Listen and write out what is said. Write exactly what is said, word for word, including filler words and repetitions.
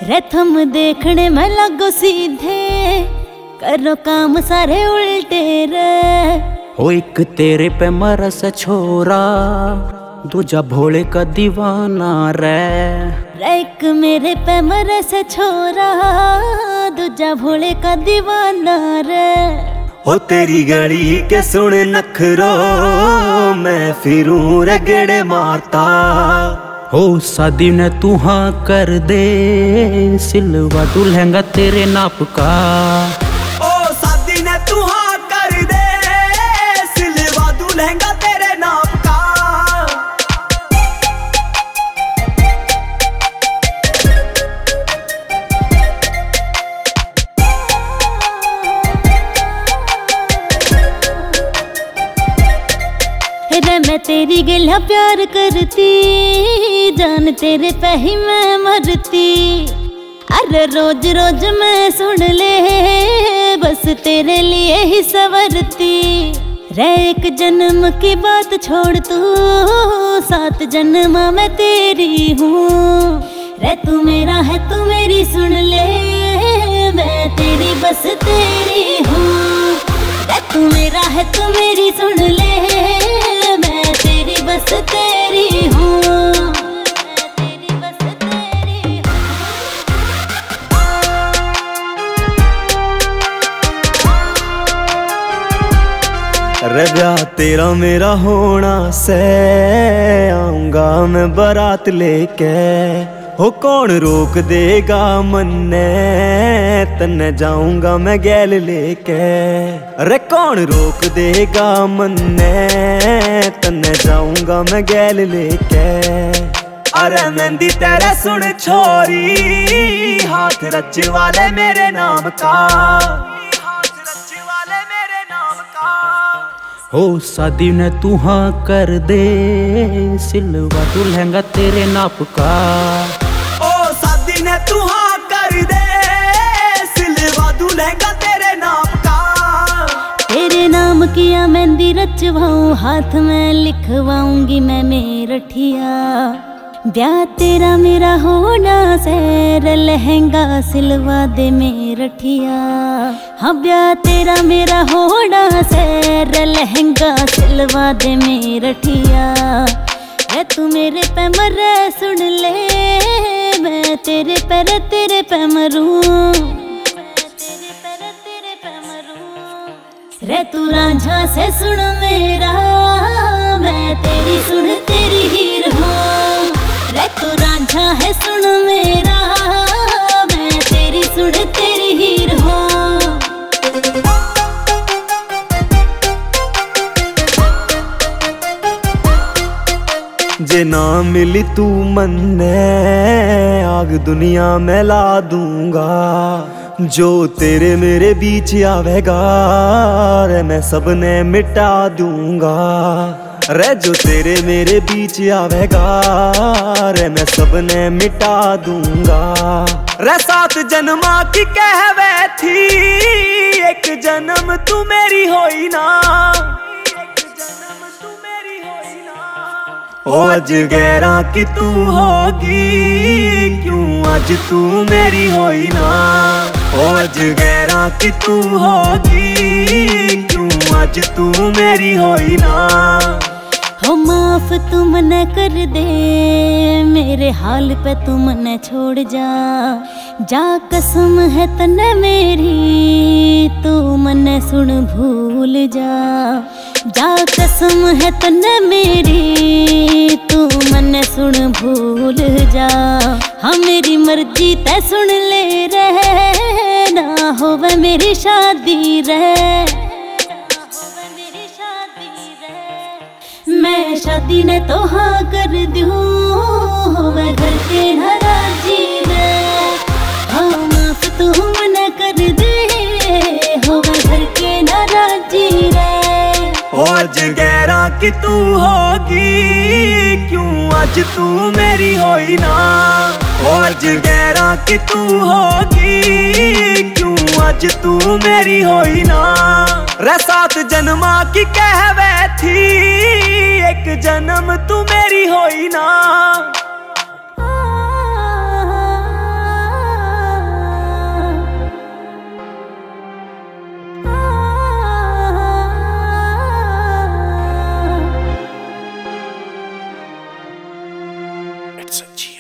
रथम देखने में लगो सीधे, करो काम सारे उल्टे रे। हो एक तेरे पे मरस छोरा, दूजा भोले का दीवाना रे। एक मेरे पे मरस छोरा, दूजा भोले का दीवाना रे। हो तेरी गली के सुन नखरो, मैं फिरूं रगड़े मारता। हो शादी ने तू हाँ कर दे, सिलवा दुल्हंगा तेरे नाप का। ओ शादी ने तू हाँ कर दे, सिलवा दुल्हंगा तेरे नाप का। रे मैं तेरी गिला प्यार करती, जान तेरे पे ही मैं मरती। अरे रोज रोज मैं सुन ले, बस तेरे लिए ही संवरती। रे एक जन्म की बात छोड़ तू, सात जन्म मैं तेरी हूँ। रे तू मेरा है तू मेरी सुन ले, मैं तेरी बस तेरी हूँ। रे तू मेरा है तू मेरी सुन ले, मैं तेरी बस तेरी हूँ। रजा तेरा मेरा होना से, आऊंगा मैं बारात लेके। हो कौन रोक देगा मन्ने, तन्ने जाऊंगा मैं गैल लेके। अरे कौन रोक देगा मन्ने, तन्ने जाऊंगा मैं गैल लेके। अरे मेहंदी तेरे सुन छोरी, हाथ रच वाले मेरे नाम का। हो शादी ने तू हाँ कर दे, सिलवा दुल्हंगा तेरे नाप का। ओ शादी ने तू हाँ कर दे, सिलवा दुल्हंगा तेरे नाप का। तेरे नाम किया मेहंदी रचवाऊं, हाथ में लिखवाऊंगी मैं मेरठिया। ब्याह तेरा मेरा होना सैर, लहंगा सिलवा दे मेरठिया। हाँ ब्याह तेरा मेरा होना सैर, लहंगा सिलवा दे मेरठिया। है तू मेरे पे मरे सुन ले, मैं तेरे पर तेरे पे मरूं। रे तू रांझा से सुन मेरा, मैं तेरी सुन तेरी हीर हूँ। रे तू रांझा है सुन मेरा, मैं तेरी सुन तेरी हीर हूँ। जे ना मिली तू मन्ने, आग दुनिया में ला दूंगा। जो तेरे मेरे बीच आवेगा, रे मैं सबने मिटा दूंगा। रे जो तेरे मेरे बीच आवेगा, रे मैं सबने मिटा दूंगा। रे सात जन्मा की कहवे थी, एक जन्म तू मेरी होई ना। ओ अज गैरा की तू होगी, क्यों आज तू मेरी होई ना। ओ अज गैरा की तू होगी, क्यों आज तू मेरी होई ना। हो माफ तू मना कर दे, मेरे हाल पे तू मना छोड़ जा। जा कसम है तने मेरी, तू मने सुन भूल जा। जा कसम है तने मेरी, तू मने सुन भूल जा। हाँ मेरी मर्जी तै सुन ले रे, ना होवे मेरी शादी रे। मैं शादी ने तो हाँ कर दूँ, होवे घर के नाराजी रे। हाँ माफ तू मना कर दे, होवे घर के नाराजी रे। ओ अज गैरा की तू होगी, क्यों आज तू मेरी होई ना। ओ अज गैरा की तू होगी, क्यों आज तू मेरी होई ना। रे सात जन्मा की कहवे थी, एक जन्म तू मेरी होई ना। सच्ची।